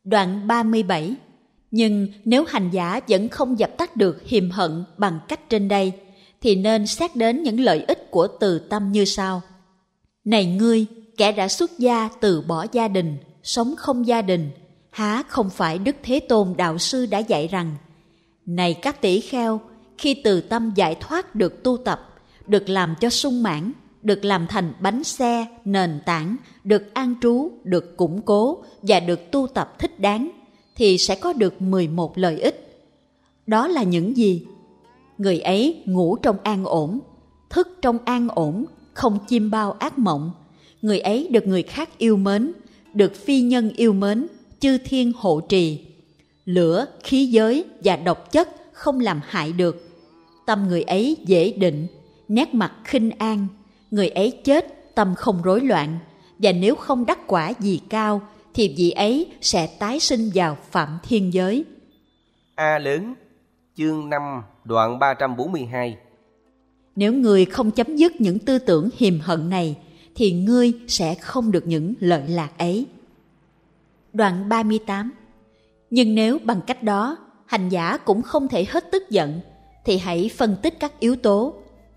Đoạn 37. Nhưng nếu hành giả vẫn không dập tắt được hiềm hận bằng cách trên đây, thì nên xét đến những lợi ích của từ tâm như sau. Này ngươi, kẻ đã xuất gia từ bỏ gia đình, sống không gia đình, há không phải Đức Thế Tôn Đạo Sư đã dạy rằng: Này các tỷ kheo, khi từ tâm giải thoát được tu tập, được làm cho sung mãn, được làm thành bánh xe, nền tảng, được an trú, được củng cố và được tu tập thích đáng, thì sẽ có được 11 lợi ích. Đó là những gì? Người ấy ngủ trong an ổn, thức trong an ổn, không chiêm bao ác mộng. Người ấy được người khác yêu mến, được phi nhân yêu mến, chư thiên hộ trì. Lửa, khí giới và độc chất không làm hại được. Tâm người ấy dễ định, nét mặt khinh an. Người ấy chết, tâm không rối loạn. Và nếu không đắc quả gì cao, thì vị ấy sẽ tái sinh vào phạm thiên giới. A lớn, chương 5, đoạn 342. Nếu ngươi không chấm dứt những tư tưởng hiềm hận này, thì ngươi sẽ không được những lợi lạc ấy. Đoạn 38. Nhưng nếu bằng cách đó, hành giả cũng không thể hết tức giận, thì hãy phân tích các yếu tố.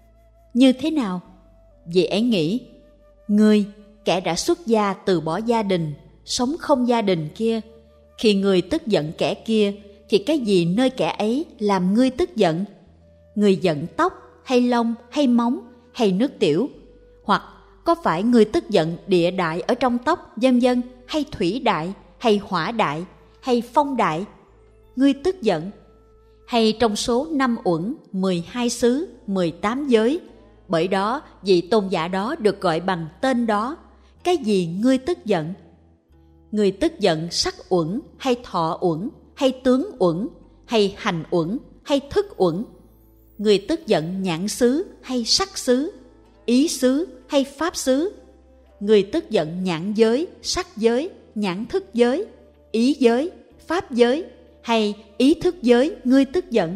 Như thế nào? Vị ấy nghĩ, ngươi, kẻ đã xuất gia từ bỏ gia đình, sống không gia đình kia, khi ngươi tức giận kẻ kia, thì cái gì nơi kẻ ấy làm ngươi tức giận? Ngươi giận tóc, hay lông, hay móng, hay nước tiểu? Hoặc có phải ngươi tức giận địa đại ở trong tóc, vân vân, hay thủy đại, hay hỏa đại, hay phong đại? Ngươi tức giận? Hay trong số 5 uẩn, 12 xứ, 18 giới? Bởi đó, vị tôn giả đó được gọi bằng tên đó. Cái gì ngươi tức giận? Ngươi tức giận sắc uẩn, hay thọ uẩn, hay tướng uẩn, hay hành uẩn, hay thức uẩn? Ngươi tức giận nhãn xứ, hay sắc xứ, ý xứ, hay pháp xứ? Ngươi tức giận nhãn giới, sắc giới, nhãn thức giới, ý giới, pháp giới, hay ý thức giới ngươi tức giận?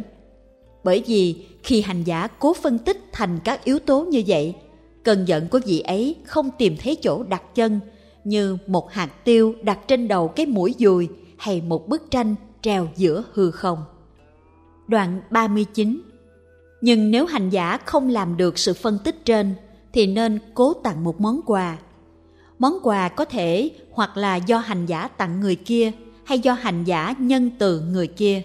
Bởi vì khi hành giả cố phân tích thành các yếu tố như vậy, cơn giận của vị ấy không tìm thấy chỗ đặt chân, như một hạt tiêu đặt trên đầu cái mũi dùi, hay một bức tranh treo giữa hư không. Đoạn 39. Nhưng nếu hành giả không làm được sự phân tích trên, thì nên cố tặng một món quà. Món quà có thể hoặc là do hành giả tặng người kia, hay do hành giả nhân từ người kia.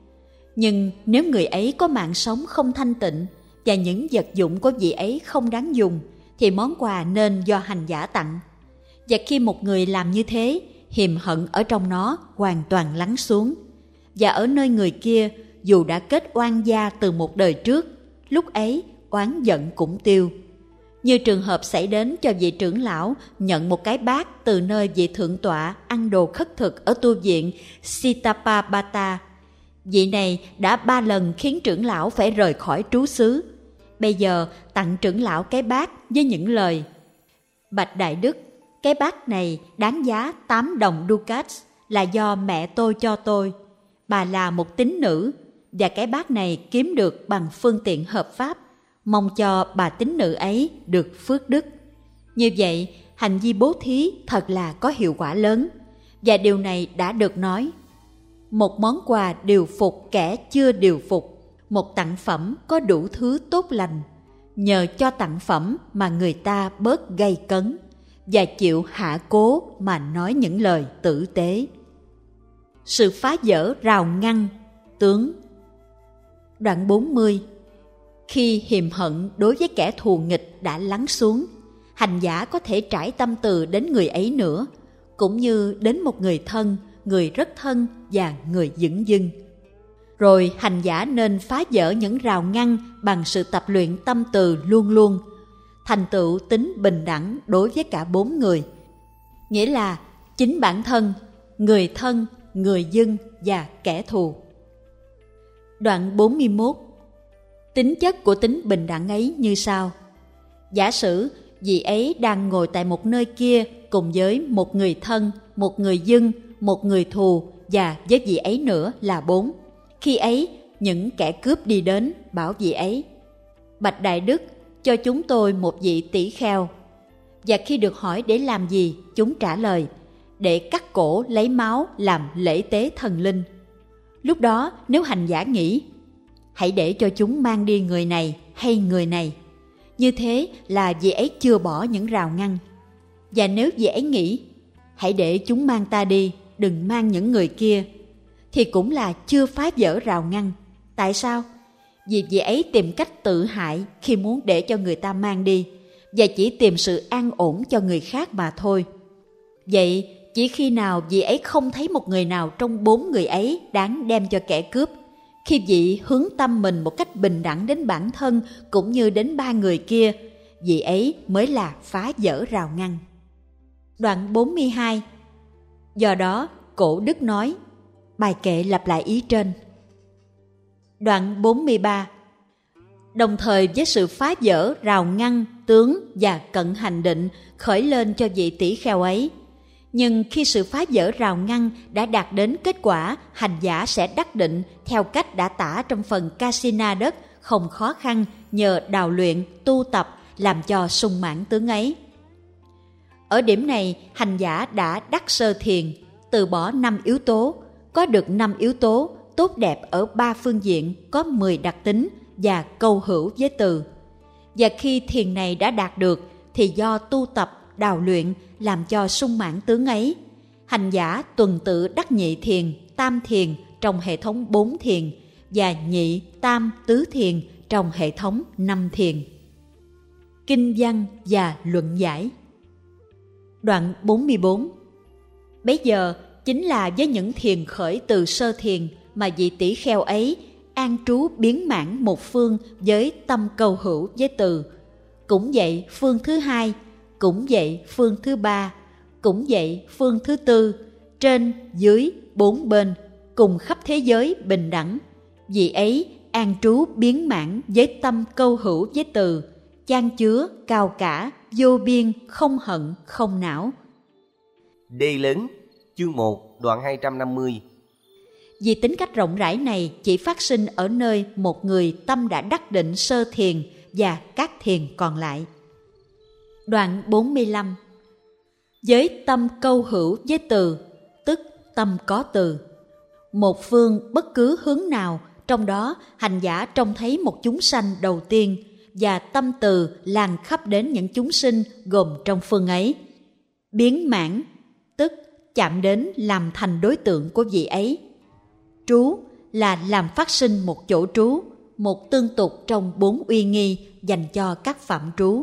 Nhưng nếu người ấy có mạng sống không thanh tịnh, và những vật dụng của vị ấy không đáng dùng, thì món quà nên do hành giả tặng. Và khi một người làm như thế, hiềm hận ở trong nó hoàn toàn lắng xuống. Và ở nơi người kia, dù đã kết oan gia từ một đời trước, lúc ấy oán giận cũng tiêu. Như trường hợp xảy đến cho vị trưởng lão nhận một cái bát từ nơi vị thượng tọa ăn đồ khất thực ở tu viện Sitapabhata. Vị này đã 3 lần khiến trưởng lão phải rời khỏi trú xứ. Bây giờ tặng trưởng lão cái bát với những lời: Bạch Đại Đức, cái bát này đáng giá 8 đồng ducats, là do mẹ tôi cho tôi. Bà là một tín nữ, và cái bát này kiếm được bằng phương tiện hợp pháp. Mong cho bà tín nữ ấy được phước đức. Như vậy, hành vi bố thí thật là có hiệu quả lớn. Và điều này đã được nói. Một món quà điều phục kẻ chưa điều phục, một tặng phẩm có đủ thứ tốt lành. Nhờ cho tặng phẩm mà người ta bớt gay cấn, và chịu hạ cố mà nói những lời tử tế. Sự phá vỡ rào ngăn, tướng. Đoạn 40. Khi hiềm hận đối với kẻ thù nghịch đã lắng xuống, hành giả có thể trải tâm từ đến người ấy nữa, cũng như đến một người thân, người rất thân và người dửng dưng. Rồi hành giả nên phá vỡ những rào ngăn bằng sự tập luyện tâm từ luôn luôn, thành tựu tính bình đẳng đối với cả 4 người, nghĩa là chính bản thân, người thân, người dưng và kẻ thù. Đoạn 41. Tính chất của tính bình đẳng ấy như sau. Giả sử vị ấy đang ngồi tại một nơi kia cùng với một người thân, một người dưng, một người thù, và với vị ấy nữa là 4. Khi ấy, những kẻ cướp đi đến bảo vị ấy: Bạch Đại Đức, cho chúng tôi một vị tỷ kheo. Và khi được hỏi để làm gì, chúng trả lời: để cắt cổ lấy máu làm lễ tế thần linh. Lúc đó nếu hành giả nghĩ, hãy để cho chúng mang đi người này hay người này, như thế là vị ấy chưa bỏ những rào ngăn. Và nếu vị ấy nghĩ, hãy để chúng mang ta đi, đừng mang những người kia, thì cũng là chưa phá vỡ rào ngăn. Tại sao? Vì vị ấy tìm cách tự hại khi muốn để cho người ta mang đi, và chỉ tìm sự an ổn cho người khác mà thôi. Vậy chỉ khi nào vị ấy không thấy một người nào trong 4 người ấy đáng đem cho kẻ cướp, khi vị hướng tâm mình một cách bình đẳng đến bản thân cũng như đến 3 người kia, vị ấy mới là phá vỡ rào ngăn. Đoạn 42. Do đó, Cổ Đức nói, bài kệ lặp lại ý trên. Đoạn 43. Đồng thời với sự phá vỡ rào ngăn, tướng và cận hành định khởi lên cho vị tỷ kheo ấy. Nhưng khi sự phá vỡ rào ngăn đã đạt đến kết quả, hành giả sẽ đắc định theo cách đã tả trong phần Kasina đất, không khó khăn nhờ đào luyện, tu tập làm cho sung mãn tướng ấy. Ở điểm này, hành giả đã đắc sơ thiền, từ bỏ 5 yếu tố, có được 5 yếu tố tốt đẹp ở 3 phương diện, có 10 đặc tính và câu hữu với từ. Và khi thiền này đã đạt được, thì do tu tập, đào luyện làm cho sung mãn tướng ấy, hành giả tuần tự đắc nhị thiền, tam thiền trong hệ thống 4 thiền và nhị, tam, tứ thiền trong hệ thống 5 thiền. Kinh văn và luận giải. Đoạn 44. Bấy giờ chính là với những thiền khởi từ sơ thiền mà vị tỷ kheo ấy an trú biến mãn một phương với tâm câu hữu với từ. Cũng vậy phương thứ 2, cũng vậy phương thứ 3, cũng vậy phương thứ 4, trên, dưới, 4 bên, cùng khắp thế giới bình đẳng. Vị ấy an trú biến mãn với tâm câu hữu với từ, chan chứa, cao cả, vô biên, không hận, không não. Đề lớn, chương 1, đoạn 250. Vì tính cách rộng rãi này chỉ phát sinh ở nơi một người tâm đã đắc định sơ thiền và các thiền còn lại. Đoạn 45. Với tâm câu hữu với từ, tức tâm có từ. Một phương bất cứ hướng nào, trong đó hành giả trông thấy một chúng sanh đầu tiên, và tâm từ lan khắp đến những chúng sinh gồm trong phương ấy. Biến mãn, tức chạm đến làm thành đối tượng của vị ấy. Trú là làm phát sinh một chỗ trú, một tương tục trong 4 uy nghi dành cho các phạm trú.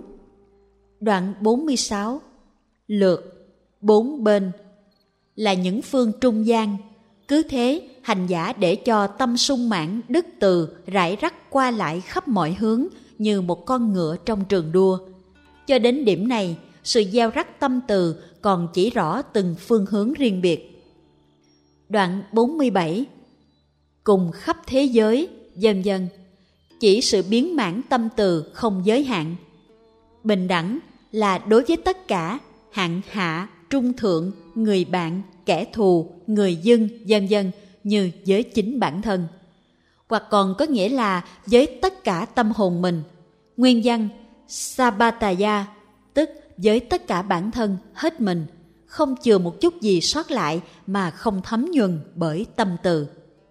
Đoạn 46. Lượt, 4 bên là những phương trung gian. Cứ thế, hành giả để cho tâm sung mãn đức từ rải rác qua lại khắp mọi hướng như một con ngựa trong trường đua. Cho đến điểm này, sự gieo rắc tâm từ còn chỉ rõ từng phương hướng riêng biệt. Đoạn 47. Cùng khắp thế giới, vân vân, chỉ sự biến mãn tâm từ không giới hạn. Bình đẳng là đối với tất cả, hạng hạ, trung thượng, người bạn, kẻ thù, người dân, vân vân, như với chính bản thân. Hoặc còn có nghĩa là với tất cả tâm hồn mình. Nguyên văn Sabataya, tức với tất cả bản thân, hết mình, không chừa một chút gì sót lại mà không thấm nhuần bởi tâm từ.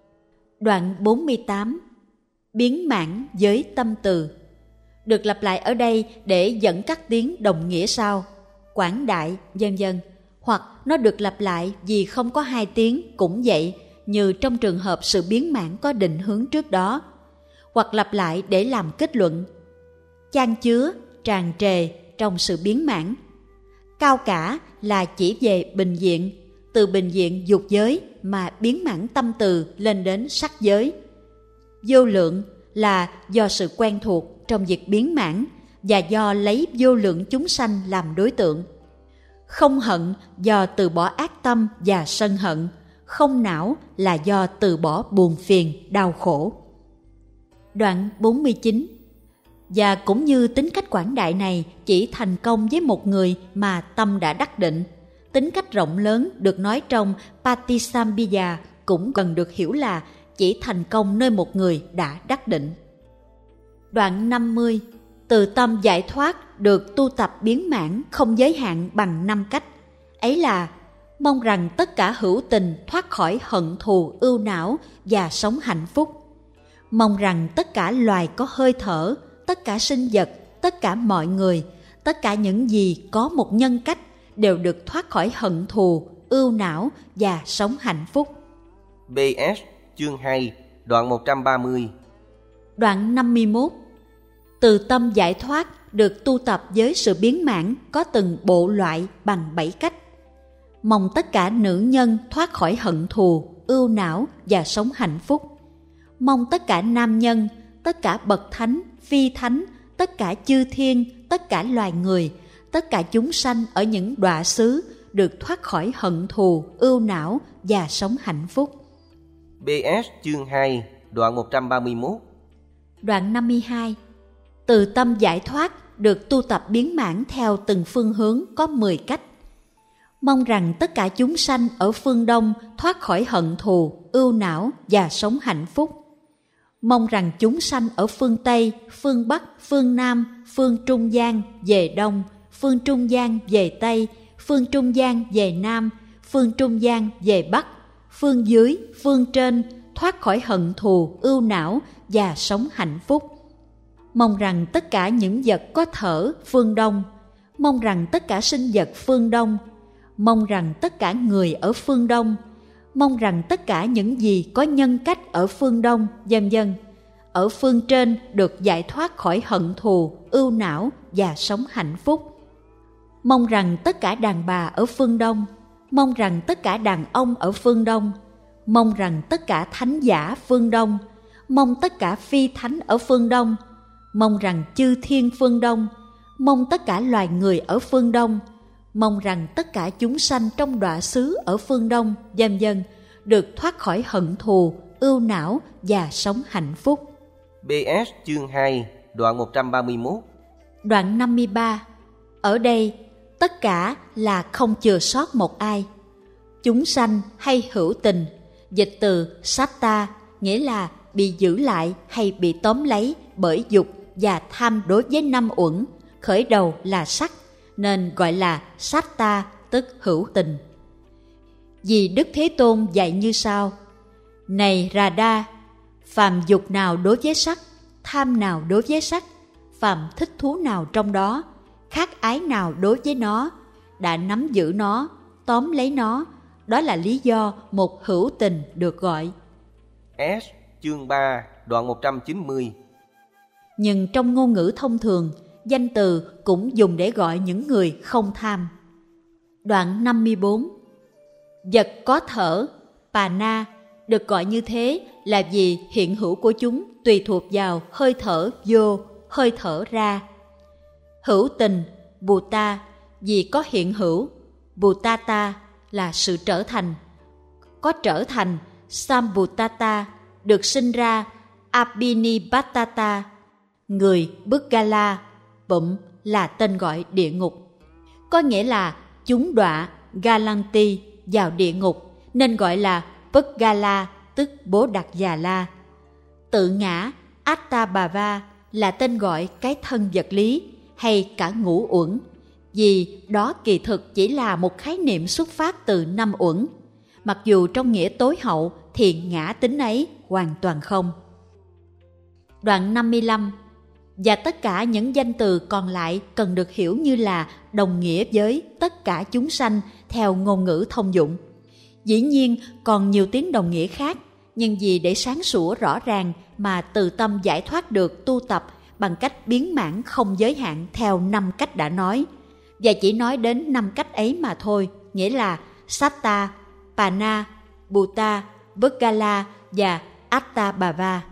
Đoạn 48. Biến mãn với tâm từ được lặp lại ở đây để dẫn các tiếng đồng nghĩa sau, quảng đại, vân vân, hoặc nó được lặp lại vì không có 2 tiếng cũng vậy, như trong trường hợp sự biến mãn có định hướng trước đó, hoặc lặp lại để làm kết luận. Chan chứa, tràn trề trong sự biến mãn. Cao cả là chỉ về bình diện, từ bình diện dục giới mà biến mãn tâm từ lên đến sắc giới. Vô lượng là do sự quen thuộc trong việc biến mãn và do lấy vô lượng chúng sanh làm đối tượng. Không hận do từ bỏ ác tâm và sân hận. Không não là do từ bỏ buồn phiền, đau khổ. Đoạn 49. Và cũng như tính cách quảng đại này chỉ thành công với một người mà tâm đã đắc định, tính cách rộng lớn được nói trong Patisambhija cũng cần được hiểu là chỉ thành công nơi một người đã đắc định. Đoạn 50. Từ tâm giải thoát được tu tập biến mãn không giới hạn bằng 5 cách. Ấy là: mong rằng tất cả hữu tình thoát khỏi hận thù ưu não và sống hạnh phúc. Mong rằng tất cả loài có hơi thở, tất cả sinh vật, tất cả mọi người, tất cả những gì có một nhân cách đều được thoát khỏi hận thù, ưu não và sống hạnh phúc. BS chương 2 đoạn 130. Đoạn 51. Từ tâm giải thoát được tu tập với sự biến mãn có từng bộ loại bằng 7 cách. Mong tất cả nữ nhân thoát khỏi hận thù, ưu não và sống hạnh phúc. Mong tất cả nam nhân, tất cả bậc thánh, phi thánh, tất cả chư thiên, tất cả loài người, tất cả chúng sanh ở những đọa xứ được thoát khỏi hận thù, ưu não và sống hạnh phúc. BS chương 2 đoạn 131. Đoạn 52. Từ tâm giải thoát được tu tập biến mãn theo từng phương hướng có 10 cách. Mong rằng tất cả chúng sanh ở phương Đông thoát khỏi hận thù, ưu não và sống hạnh phúc. Mong rằng chúng sanh ở phương Tây, phương Bắc, phương Nam, phương Trung Gian về Đông, phương Trung Gian về Tây, phương Trung Gian về Nam, phương Trung Gian về Bắc, phương dưới, phương trên thoát khỏi hận thù, ưu não và sống hạnh phúc. Mong rằng tất cả những vật có thở phương Đông, mong rằng tất cả sinh vật phương Đông, mong rằng tất cả người ở phương Đông, mong rằng tất cả những gì có nhân cách ở phương Đông, vân vân, ở phương trên được giải thoát khỏi hận thù, ưu não và sống hạnh phúc. Mong rằng tất cả đàn bà ở phương Đông, mong rằng tất cả đàn ông ở phương Đông, mong rằng tất cả thánh giả phương Đông, mong tất cả phi thánh ở phương Đông, mong rằng chư thiên phương Đông, mong tất cả loài người ở phương Đông, mong rằng tất cả chúng sanh trong đọa xứ ở phương Đông, vân vân, được thoát khỏi hận thù, ưu não và sống hạnh phúc. BS chương 2 đoạn 131. Đoạn 53. Ở đây, tất cả là không chừa sót một ai. Chúng sanh hay hữu tình, dịch từ satta, nghĩa là bị giữ lại hay bị tóm lấy bởi dục và tham đối với 5 uẩn, khởi đầu là sắc, nên gọi là satta, tức hữu tình. Vì Đức Thế Tôn dạy như sau: Này Radha, phàm dục nào đối với sắc, tham nào đối với sắc, phàm thích thú nào trong đó, khát ái nào đối với nó, đã nắm giữ nó, tóm lấy nó, đó là lý do một hữu tình được gọi. S chương 3 đoạn 190. Nhưng trong ngôn ngữ thông thường, danh từ cũng dùng để gọi những người không tham. Đoạn 54. Vật có thở, Pana, được gọi như thế là vì hiện hữu của chúng tùy thuộc vào hơi thở vô, hơi thở ra. Hữu tình, Bhuta, vì có hiện hữu, Bhutata là sự trở thành. Có trở thành, Sambhutata, được sinh ra, Abhinibattata, người Bhuggala, bụm là tên gọi địa ngục. Có nghĩa là chúng đọa, Galanti, vào địa ngục, nên gọi là Bhuggala, tức Bố Đặc Già La. Tự ngã, Attabhava, là tên gọi cái thân vật lý hay cả ngũ uẩn, vì đó kỳ thực chỉ là một khái niệm xuất phát từ 5 uẩn. Mặc dù trong nghĩa tối hậu thì ngã tính ấy hoàn toàn không. Đoạn 55. Và tất cả những danh từ còn lại cần được hiểu như là đồng nghĩa với tất cả chúng sanh theo ngôn ngữ thông dụng. Dĩ nhiên còn nhiều tiếng đồng nghĩa khác, nhưng vì để sáng sủa rõ ràng mà từ tâm giải thoát được tu tập bằng cách biến mãn không giới hạn theo 5 cách đã nói. Và chỉ nói đến 5 cách ấy mà thôi, nghĩa là Satta, Pana, Bhuta, Bhuggala và Attabhava.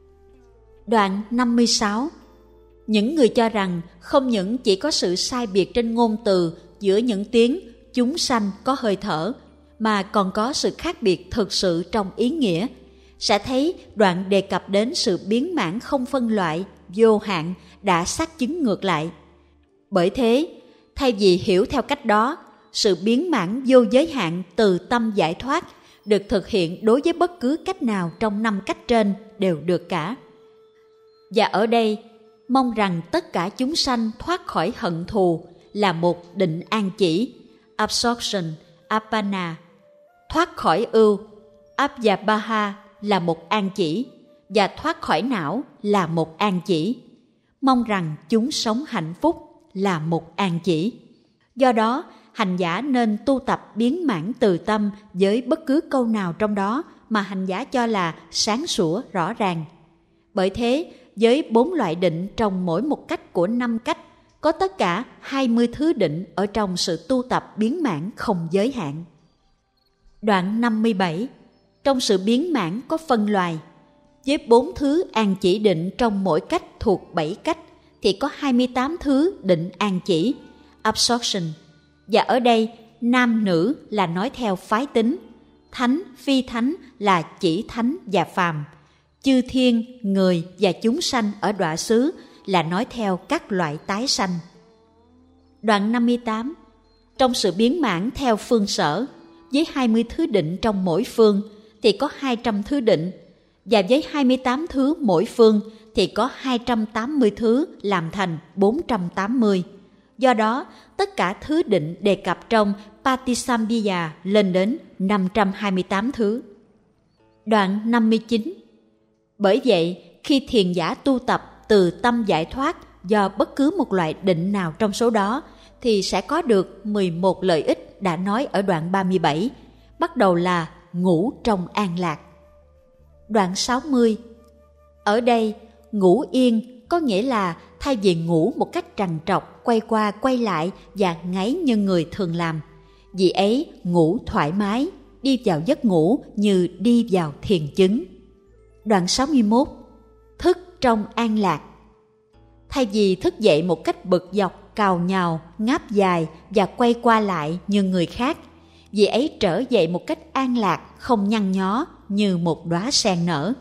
Đoạn 56. Những người cho rằng không những chỉ có sự sai biệt trên ngôn từ giữa những tiếng chúng sanh có hơi thở, mà còn có sự khác biệt thực sự trong ý nghĩa, sẽ thấy đoạn đề cập đến sự biến mãn không phân loại, vô hạn đã xác chứng ngược lại. Bởi thế, thay vì hiểu theo cách đó, sự biến mãn vô giới hạn từ tâm giải thoát được thực hiện đối với bất cứ cách nào trong 5 cách trên đều được cả. Và ở đây, mong rằng tất cả chúng sanh thoát khỏi hận thù là một định an chỉ, absorption, Apana. Thoát khỏi ưu, Abhyabaha là một an chỉ, và thoát khỏi não là một an chỉ. Mong rằng chúng sống hạnh phúc là một an chỉ. Do đó, hành giả nên tu tập biến mãn từ tâm với bất cứ câu nào trong đó mà hành giả cho là sáng sủa rõ ràng. Bởi thế, với 4 loại định trong mỗi một cách của 5 cách, có tất cả 20 thứ định ở trong sự tu tập biến mãn không giới hạn. Đoạn 57. Trong sự biến mãn có phân loài. Với 4 thứ an chỉ định trong mỗi cách thuộc 7 cách, thì có 28 thứ định an chỉ, absorption. Và ở đây, nam nữ là nói theo phái tính, thánh, phi thánh là chỉ thánh và phàm, chư thiên, người và chúng sanh ở đọa xứ là nói theo các loại tái sanh. Đoạn 58. Trong sự biến mãn theo phương sở, với 20 thứ định trong mỗi phương thì có 200 thứ định, và với 28 thứ mỗi phương thì có 280 thứ làm thành 480. Do đó, tất cả thứ định đề cập trong Patisambhya lên đến 528 thứ. Đoạn 59. Bởi vậy, khi thiền giả tu tập từ tâm giải thoát do bất cứ một loại định nào trong số đó, thì sẽ có được 11 lợi ích đã nói ở đoạn 37, bắt đầu là ngủ trong an lạc. Đoạn 60. Ở đây, ngủ yên có nghĩa là thay vì ngủ một cách trằn trọc, quay qua quay lại và ngáy như người thường làm, vì ấy ngủ thoải mái, đi vào giấc ngủ như đi vào thiền chứng. Đoạn 61. Thức trong an lạc. Thay vì thức dậy một cách bực dọc, cào nhào, ngáp dài và quay qua lại như người khác, vì ấy trở dậy một cách an lạc, không nhăn nhó như một đóa sen nở.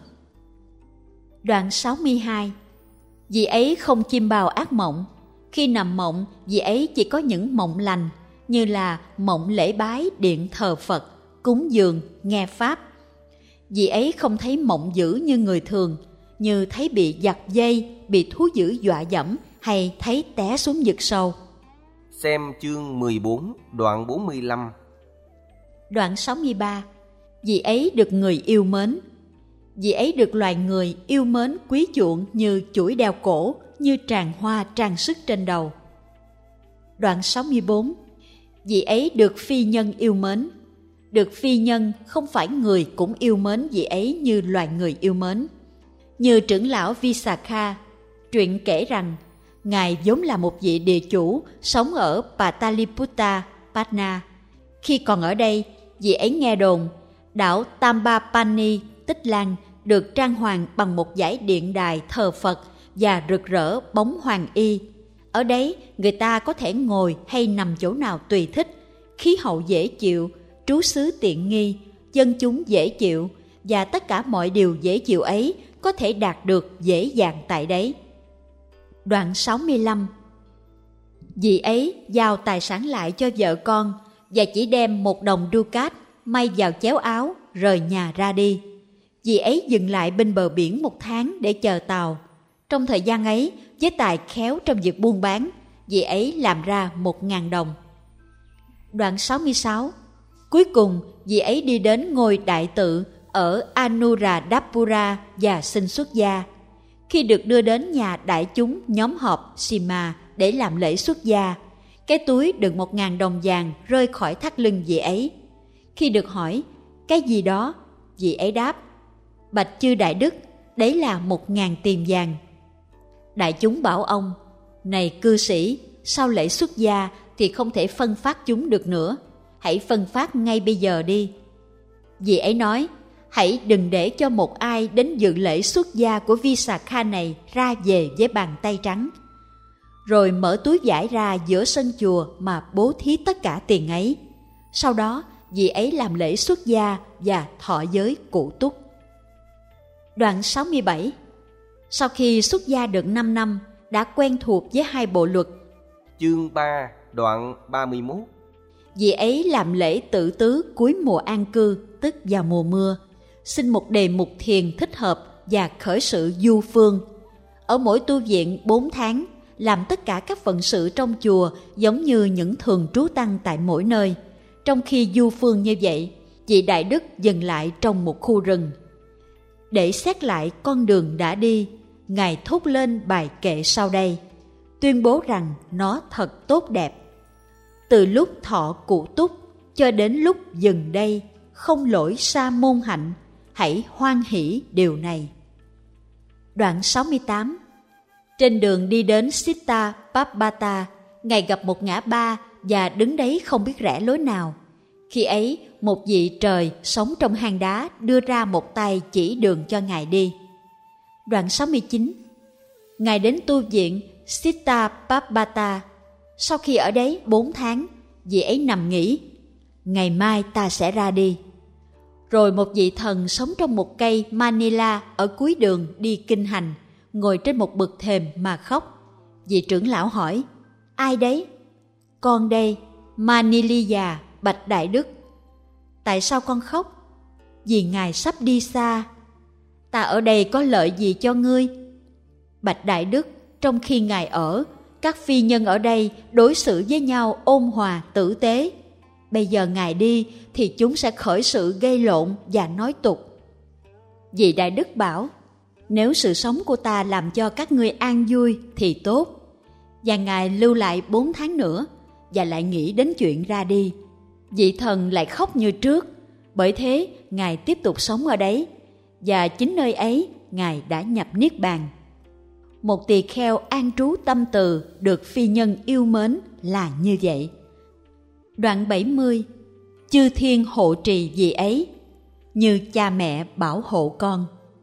Đoạn 62. Vì ấy không chiêm bao ác mộng. Khi nằm mộng, vì ấy chỉ có những mộng lành, như là mộng lễ bái, điện thờ Phật, cúng dường, nghe Pháp. Vì ấy không thấy mộng dữ như người thường, như thấy bị giật dây, bị thú dữ dọa dẫm hay thấy té xuống vực sâu. Xem chương 14, đoạn 45. Đoạn 63. Vì ấy được người yêu mến. Vì ấy được loài người yêu mến quý chuộng như chuỗi đeo cổ, như tràng hoa trang sức trên đầu. Đoạn 64. Vì ấy được phi nhân yêu mến. Được phi nhân không phải người cũng yêu mến vì ấy như loài người yêu mến. Như trưởng lão Visakha, truyện kể rằng Ngài vốn là một vị địa chủ sống ở Pataliputta, Patna. Khi còn ở đây, vị ấy nghe đồn đảo Tambapani, Tích Lan được trang hoàng bằng một dãy điện đài thờ Phật và rực rỡ bóng hoàng y. Ở đấy, người ta có thể ngồi hay nằm chỗ nào tùy thích, khí hậu dễ chịu, trú xứ tiện nghi, dân chúng dễ chịu, và tất cả mọi điều dễ chịu ấy có thể đạt được dễ dàng tại đấy. Đoạn 65. Vì ấy giao tài sản lại cho vợ con và chỉ đem 1 đồng ducat may vào chéo áo rời nhà ra đi. Vì ấy dừng lại bên bờ biển 1 tháng để chờ tàu. Trong thời gian ấy, với tài khéo trong việc buôn bán, vì ấy làm ra 1.000 đồng. Đoạn 66. Cuối cùng, vì ấy đi đến ngôi đại tự ở Anuradhapura và xin xuất gia. Khi được đưa đến nhà đại chúng nhóm họp Sima để làm lễ xuất gia, cái túi đựng 1.000 đồng vàng rơi khỏi thắt lưng vị ấy. Khi được hỏi, cái gì đó? Vị ấy đáp, bạch chư đại đức, đấy là 1.000 tiền vàng. Đại chúng bảo ông, này cư sĩ, sau lễ xuất gia thì không thể phân phát chúng được nữa, hãy phân phát ngay bây giờ đi. Vị ấy nói, hãy đừng để cho một ai đến dự lễ xuất gia của Visakha này ra về với bàn tay trắng. Rồi mở túi vải ra giữa sân chùa mà bố thí tất cả tiền ấy. Sau đó, vị ấy làm lễ xuất gia và thọ giới cụ túc. Đoạn 67. Sau khi xuất gia được 5 năm, đã quen thuộc với 2 bộ luật. Chương 3, đoạn 31. Vị ấy làm lễ tự tứ cuối mùa an cư, tức vào mùa mưa, xin một đề mục thiền thích hợp và khởi sự du phương. Ở mỗi tu viện 4 tháng, làm tất cả các phận sự trong chùa giống như những thường trú tăng tại mỗi nơi. Trong khi du phương như vậy, vị đại đức dừng lại trong một khu rừng. Để xét lại con đường đã đi, Ngài thốt lên bài kệ sau đây, tuyên bố rằng nó thật tốt đẹp. Từ lúc thọ cụ túc cho đến lúc dừng đây, không lỗi sa môn hạnh, hãy hoan hỷ điều này. Đoạn 68. Trên đường đi đến Sitta Pabbata, Ngài gặp một ngã ba và đứng đấy không biết rẽ lối nào. Khi ấy, một vị trời sống trong hang đá đưa ra một tay chỉ đường cho Ngài đi. Đoạn 69. Ngài đến tu viện Sitta Pabbata. Sau khi ở đấy 4 tháng, vị ấy nằm nghỉ. Ngày mai ta sẽ ra đi. Rồi một vị thần sống trong một cây Manila ở cuối đường đi kinh hành, ngồi trên một bậc thềm mà khóc. Vị trưởng lão hỏi, ai đấy? Con đây, Maniliya, bạch đại đức. Tại sao con khóc? Vì Ngài sắp đi xa. Ta ở đây có lợi gì cho ngươi? Bạch đại đức, trong khi Ngài ở, các phi nhân ở đây đối xử với nhau ôn hòa tử tế. Bây giờ Ngài đi thì chúng sẽ khởi sự gây lộn và nói tục. Vị đại đức bảo, nếu sự sống của ta làm cho các ngươi an vui thì tốt. Và Ngài lưu lại 4 tháng nữa và lại nghĩ đến chuyện ra đi. Vị thần lại khóc như trước, bởi thế Ngài tiếp tục sống ở đấy, và chính nơi ấy Ngài đã nhập niết bàn. Một tỳ kheo an trú tâm từ được phi nhân yêu mến là như vậy. Đoạn 70. Chư thiên hộ trì vị ấy, như cha mẹ bảo hộ con.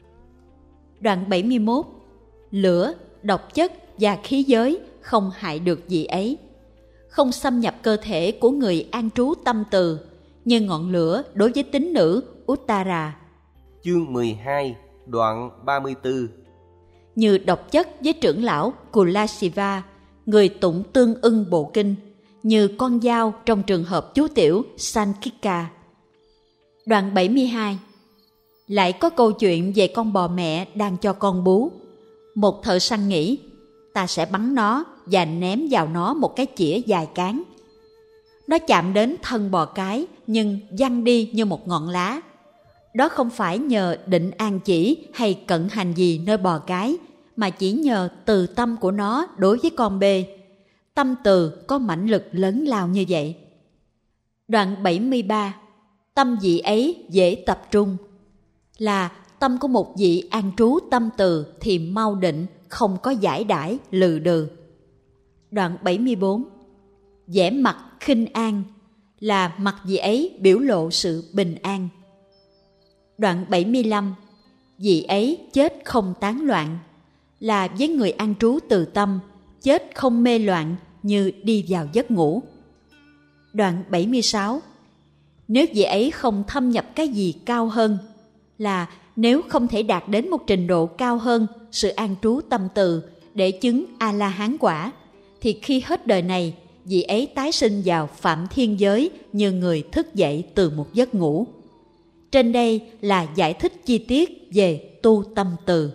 Đoạn 71. Lửa, độc chất và khí giới không hại được vị ấy, không xâm nhập cơ thể của người an trú tâm từ, như ngọn lửa đối với tín nữ Uttara. Chương 12, đoạn 34. Như độc chất với trưởng lão Kulasiva, người tụng tương ưng bộ kinh, như con dao trong trường hợp chú tiểu Sankika. Đoạn 72. Lại có câu chuyện về con bò mẹ đang cho con bú. Một thợ săn nghĩ, ta sẽ bắn nó và ném vào nó một cái chĩa dài cán. Nó chạm đến thân bò cái nhưng văng đi như một ngọn lá. Đó không phải nhờ định an chỉ hay cận hành gì nơi bò cái, mà chỉ nhờ từ tâm của nó đối với con bê. Tâm từ có mãnh lực lớn lao như vậy. Đoạn 73. Tâm vị ấy dễ tập trung. Là tâm của một vị an trú tâm từ thì mau định, không có giải đãi lừ đừ. Đoạn 74. Vẻ mặt khinh an. Là mặt vị ấy biểu lộ sự bình an. Đoạn 75. Vị ấy chết không tán loạn. Là với người an trú từ tâm, chết không mê loạn như đi vào giấc ngủ. Đoạn 76. Nếu vị ấy không thâm nhập cái gì cao hơn, là nếu không thể đạt đến một trình độ cao hơn sự an trú tâm từ để chứng A-la-hán quả, thì khi hết đời này, vị ấy tái sinh vào phạm thiên giới như người thức dậy từ một giấc ngủ. Trên đây là giải thích chi tiết về tu tâm từ.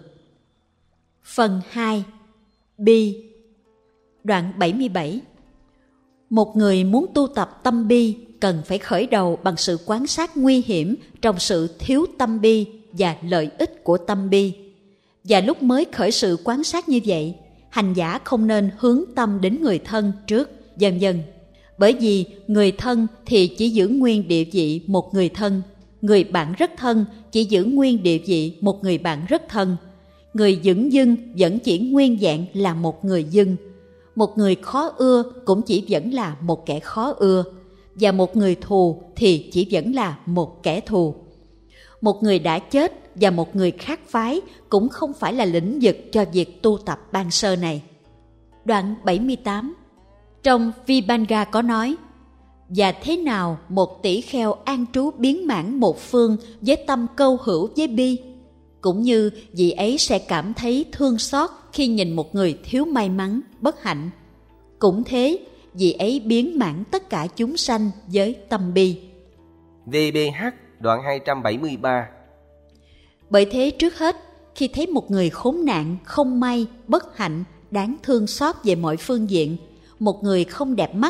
Phần 2. Bi. Đoạn 77. Một người muốn tu tập tâm bi cần phải khởi đầu bằng sự quan sát nguy hiểm trong sự thiếu tâm bi và lợi ích của tâm bi. Và lúc mới khởi sự quan sát như vậy, hành giả không nên hướng tâm đến người thân trước, vân vân. Bởi vì người thân thì chỉ giữ nguyên địa vị một người thân, người bạn rất thân chỉ giữ nguyên địa vị một người bạn rất thân, người dửng dưng vẫn chỉ nguyên vẹn là một người dưng, một người khó ưa cũng chỉ vẫn là một kẻ khó ưa, và một người thù thì chỉ vẫn là một kẻ thù. Một người đã chết và một người khác phái cũng không phải là lĩnh vực cho việc tu tập ban sơ này. Đoạn 78. Trong Vibhanga có nói, và thế nào một tỷ kheo an trú biến mãn một phương với tâm câu hữu với bi, cũng như vị ấy sẽ cảm thấy thương xót khi nhìn một người thiếu may mắn, bất hạnh. Cũng thế, vị ấy biến mãn tất cả chúng sanh với tâm bi. VBH đoạn 273. Bởi thế trước hết, khi thấy một người khốn nạn, không may, bất hạnh, đáng thương xót về mọi phương diện, một người không đẹp mắt,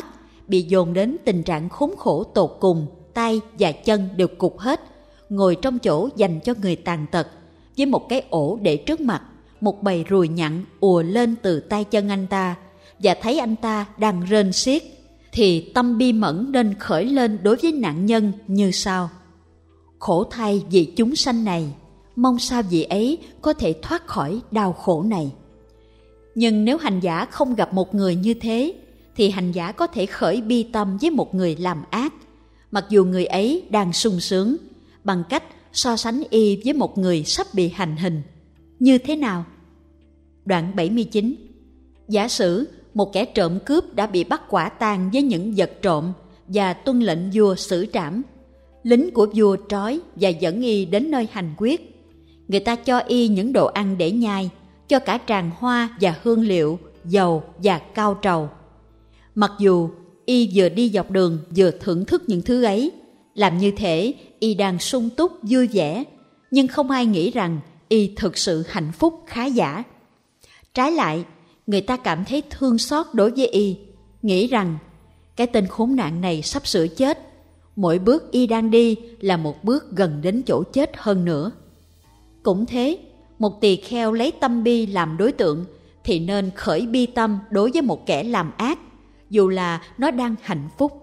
bị dồn đến tình trạng khốn khổ tột cùng, tay và chân đều cụt hết, ngồi trong chỗ dành cho người tàn tật, với một cái ổ để trước mặt, một bầy ruồi nhặn ùa lên từ tay chân anh ta, và thấy anh ta đang rên xiết, thì tâm bi mẫn nên khởi lên đối với nạn nhân như sau: khổ thay vì chúng sanh này, mong sao vị ấy có thể thoát khỏi đau khổ này. Nhưng nếu hành giả không gặp một người như thế, thì hành giả có thể khởi bi tâm với một người làm ác, mặc dù người ấy đang sung sướng, bằng cách so sánh y với một người sắp bị hành hình. Như thế nào? Đoạn 79. Giả sử một kẻ trộm cướp đã bị bắt quả tang với những vật trộm và tuân lệnh vua xử trảm. Lính của vua trói và dẫn y đến nơi hành quyết. Người ta cho y những đồ ăn để nhai, cho cả tràng hoa và hương liệu, dầu và cao trầu. Mặc dù y vừa đi dọc đường vừa thưởng thức những thứ ấy, làm như thể y đang sung túc vui vẻ, nhưng không ai nghĩ rằng y thực sự hạnh phúc khá giả. Trái lại, người ta cảm thấy thương xót đối với y, nghĩ rằng cái tên khốn nạn này sắp sửa chết, mỗi bước y đang đi là một bước gần đến chỗ chết hơn nữa. Cũng thế, một tỳ kheo lấy tâm bi làm đối tượng thì nên khởi bi tâm đối với một kẻ làm ác, dù là nó đang hạnh phúc.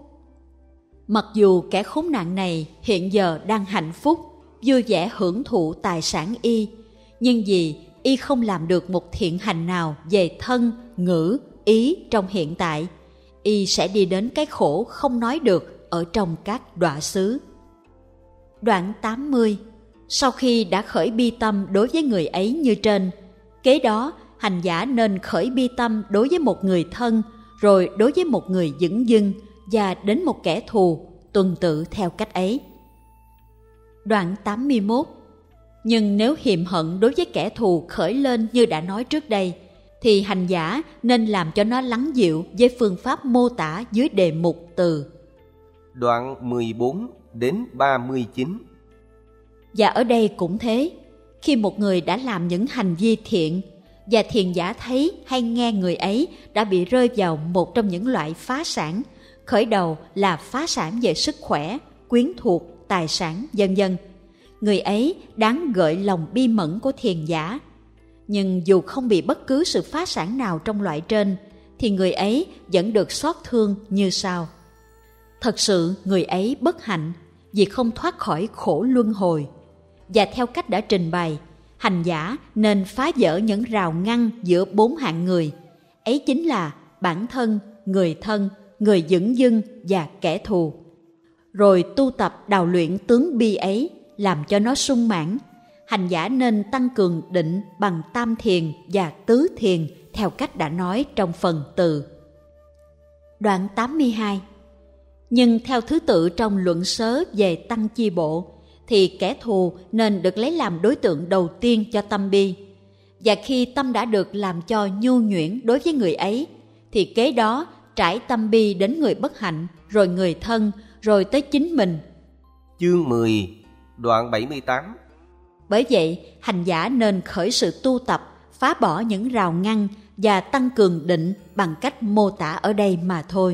Mặc dù kẻ khốn nạn này hiện giờ đang hạnh phúc, vui vẻ hưởng thụ tài sản y, nhưng vì y không làm được một thiện hành nào về thân, ngữ, ý trong hiện tại, y sẽ đi đến cái khổ không nói được ở trong các đọa xứ. Đoạn 80. Sau khi đã khởi bi tâm đối với người ấy như trên, kế đó hành giả nên khởi bi tâm đối với một người thân, rồi đối với một người dửng dưng, và đến một kẻ thù, tuần tự theo cách ấy. Đoạn 81. Nhưng nếu hiềm hận đối với kẻ thù khởi lên như đã nói trước đây, thì hành giả nên làm cho nó lắng dịu với phương pháp mô tả dưới đề mục từ Đoạn 14 đến 39. Và ở đây cũng thế, khi một người đã làm những hành vi thiện, và thiền giả thấy hay nghe người ấy đã bị rơi vào một trong những loại phá sản, khởi đầu là phá sản về sức khỏe, quyến thuộc, tài sản, vân vân, người ấy đáng gợi lòng bi mẫn của thiền giả. Nhưng dù không bị bất cứ sự phá sản nào trong loại trên, thì người ấy vẫn được xót thương như sau: thật sự người ấy bất hạnh vì không thoát khỏi khổ luân hồi. Và theo cách đã trình bày, hành giả nên phá vỡ những rào ngăn giữa bốn hạng người, ấy chính là bản thân, người dửng dưng và kẻ thù. Rồi tu tập đào luyện tướng bi ấy, làm cho nó sung mãn. Hành giả nên tăng cường định bằng tam thiền và tứ thiền theo cách đã nói trong phần từ. Đoạn 82. Nhưng theo thứ tự trong luận sớ về tăng chi bộ, thì kẻ thù nên được lấy làm đối tượng đầu tiên cho tâm bi. Và khi tâm đã được làm cho nhu nhuyễn đối với người ấy, thì kế đó trải tâm bi đến người bất hạnh, rồi người thân, rồi tới chính mình. Chương 10, đoạn 78. Bởi vậy, hành giả nên khởi sự tu tập, phá bỏ những rào ngăn và tăng cường định bằng cách mô tả ở đây mà thôi.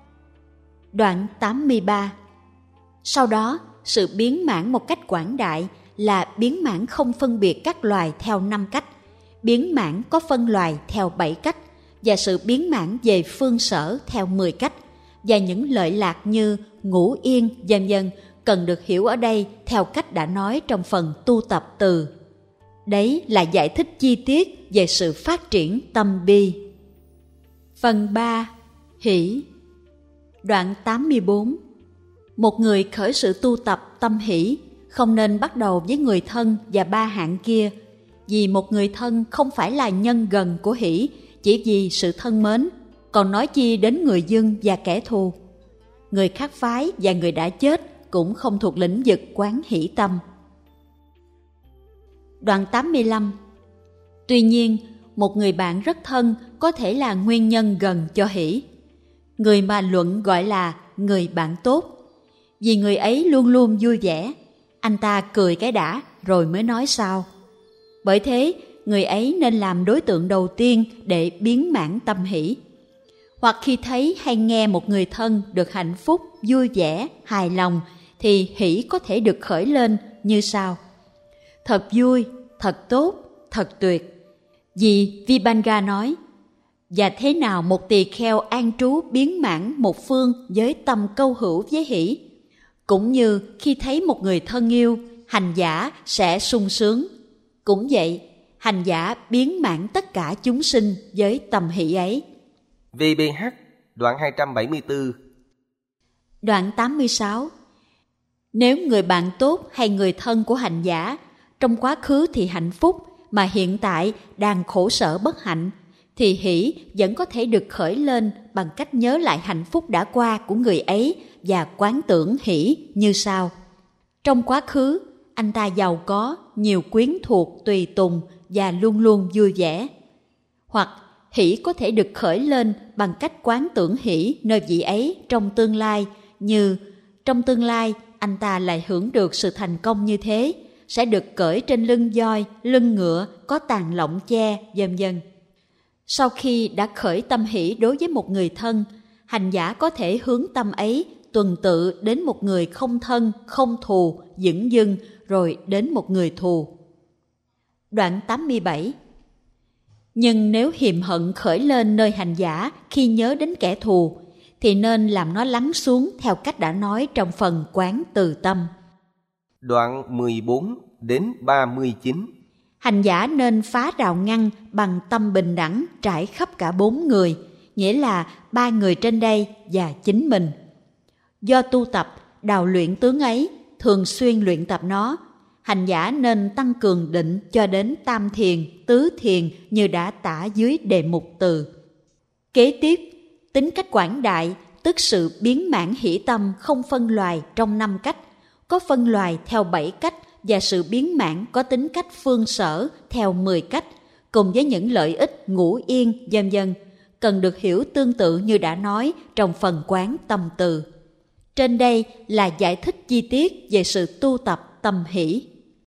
Đoạn 83. Sau đó, sự biến mãn một cách quảng đại là biến mãn không phân biệt các loài theo 5 cách, biến mãn có phân loài theo 7 cách, và sự biến mãn về phương sở theo 10 cách, và những lợi lạc như ngủ yên, vân vân cần được hiểu ở đây theo cách đã nói trong phần tu tập từ. Đấy là giải thích chi tiết về sự phát triển tâm bi. Phần 3. Hỷ. Đoạn 84. Một người khởi sự tu tập tâm hỷ không nên bắt đầu với người thân và ba hạng kia, vì một người thân không phải là nhân gần của hỷ chỉ vì sự thân mến, còn nói chi đến người dưng và kẻ thù. Người khác phái và người đã chết cũng không thuộc lĩnh vực quán hỷ tâm. Đoạn 85. Tuy nhiên, một người bạn rất thân có thể là nguyên nhân gần cho hỷ. Người mà luận gọi là người bạn tốt, vì người ấy luôn luôn vui vẻ. Anh ta cười cái đã rồi mới nói sau. Bởi thế, người ấy nên làm đối tượng đầu tiên để biến mãn tâm hỷ. Hoặc khi thấy hay nghe một người thân được hạnh phúc, vui vẻ, hài lòng, thì hỷ có thể được khởi lên như sau: thật vui, thật tốt, thật tuyệt. Vì Vibhanga nói: và thế nào một tỳ kheo an trú biến mãn một phương với tâm câu hữu với hỷ. Cũng như khi thấy một người thân yêu, hành giả sẽ sung sướng. Cũng vậy, hành giả biến mãn tất cả chúng sinh với tâm hỷ ấy. VBH đoạn 274. Đoạn 86. Nếu người bạn tốt hay người thân của hành giả trong quá khứ thì hạnh phúc mà hiện tại đang khổ sở bất hạnh, thì hỷ vẫn có thể được khởi lên bằng cách nhớ lại hạnh phúc đã qua của người ấy và quán tưởng hỷ như sau: trong quá khứ, anh ta giàu có, nhiều quyến thuộc, tùy tùng và luôn luôn vui vẻ. Hoặc hỷ có thể được khởi lên bằng cách quán tưởng hỷ nơi vị ấy trong tương lai, như trong tương lai anh ta lại hưởng được sự thành công như thế, sẽ được cởi trên lưng voi, lưng ngựa, có tàn lọng che, vân vân. Sau khi đã khởi tâm hỷ đối với một người thân, hành giả có thể hướng tâm ấy tuần tự đến một người không thân, không thù, dửng dưng, rồi đến một người thù. Đoạn 87. Nhưng nếu hiềm hận khởi lên nơi hành giả khi nhớ đến kẻ thù, thì nên làm nó lắng xuống theo cách đã nói trong phần quán từ tâm. Đoạn 14 đến 39. Hành giả nên phá rào ngăn bằng tâm bình đẳng trải khắp cả 4 người, nghĩa là 3 người trên đây và chính mình. Do tu tập, đào luyện tướng ấy, thường xuyên luyện tập nó, hành giả nên tăng cường định cho đến tam thiền, tứ thiền như đã tả dưới đề mục từ. Kế tiếp, tính cách quảng đại, tức sự biến mãn hỷ tâm không phân loài trong 5 cách, có phân loài theo 7 cách, và sự biến mãn có tính cách phương sở theo 10 cách, cùng với những lợi ích ngũ yên, vân vân, cần được hiểu tương tự như đã nói trong phần quán tâm từ. Trên đây là giải thích chi tiết về sự tu tập tâm hỷ.